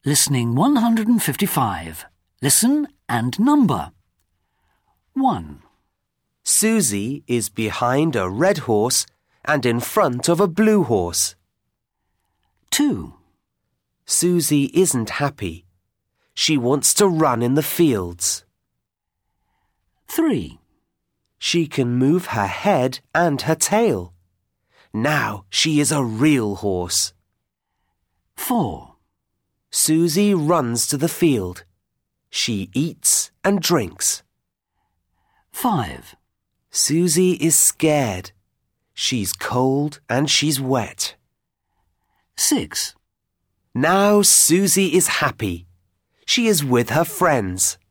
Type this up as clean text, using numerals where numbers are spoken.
Listening 155. Listen and number. 1, Susie is behind a red horse and in front of a blue horse. 2, Susie isn't happy. She wants to run in the fields. 3, She can move her head and her tail. Now she is a real horse. 4, Susie runs to the field. She eats and drinks. 5, Susie is scared. She's cold and she's wet. 6, Now Susie is happy. She is with her friends.